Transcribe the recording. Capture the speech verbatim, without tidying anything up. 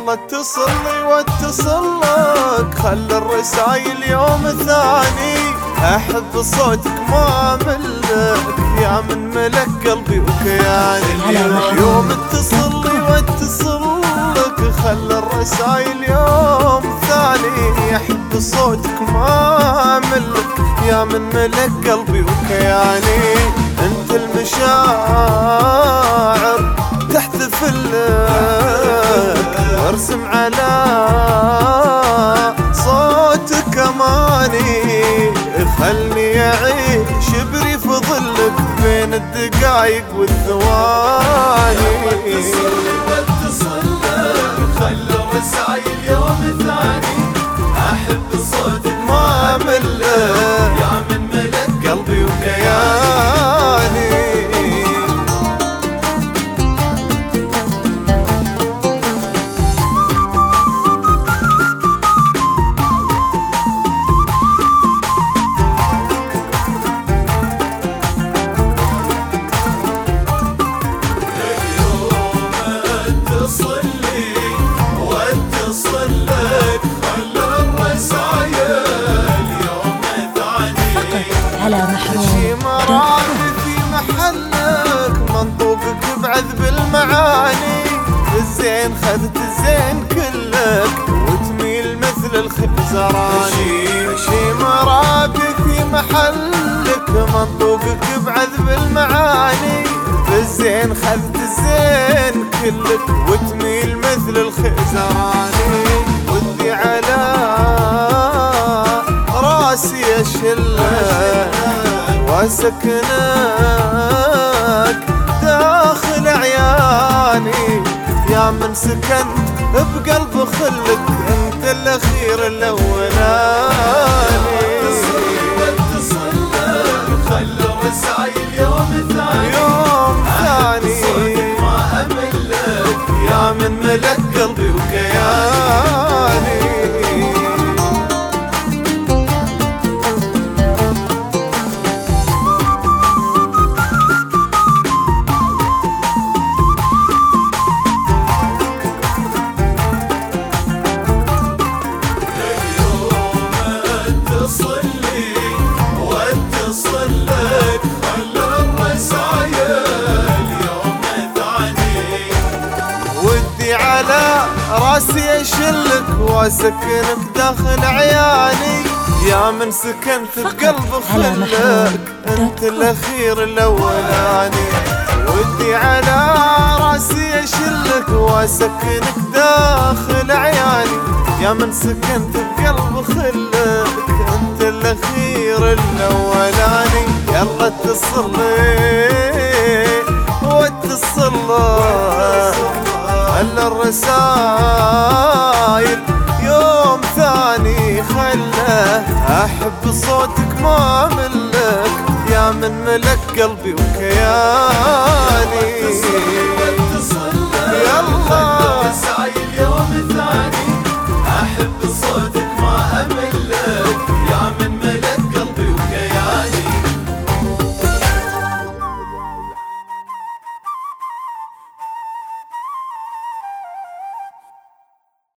يلا اتصل لي واتصل لك، خلي الرسايل يوم ثاني. احب صوتك ما ملك يا من ملك قلبي وكياني. يوم اتصل لي واتصل لك، خلي الرسايل يوم ثاني. احب صوتك ما ملك يا من ملك قلبي وكياني. انت المشاعر تحتفل لك، وارسم على صوتك اماني. خلني اعيش بريف ظلك بين الدقايق والثواني. اتصل لي واتصل لك، خلي الرسايل يوم ثاني. احب صوتك ما ملك يا من ملك قلبي وكياني. شي مرابي في محلك، منطوقك بعذب المعاني. الزين خذت الزين كلك وتميل مثل الخزراني. شي مرابي في محلك، منطوقك بعذب المعاني. الزين خذت الزين كلك وتميل مثل الخزراني. ودي على راسي اشلك واسكنك داخل عياني. يا من سكنت بقلب خلك، انت الاخير الاولاني. اتصل لي واتصل لك، خلي الرسايل يوم ثاني. يوم ثاني صوتك ما املك يا من ملك قلبي وكياني. على راسي اشلك واسكنك داخل عياني. يا من سكنت بقلب خلك، انت الاخير الاولاني. ودي على راسي اشلك واسكنك داخل عياني. يا من سكنت بقلب خلك، انت الاخير الاولاني. يلا اتصل لي واتصل لك، خلى الرسايل يوم ثاني. خله احب صوتك ما ملك يا من ملك قلبي وكياني. اتصل لي واتصل لك، يلا خلى الرسايل يوم ثاني. احب صوتك ما امل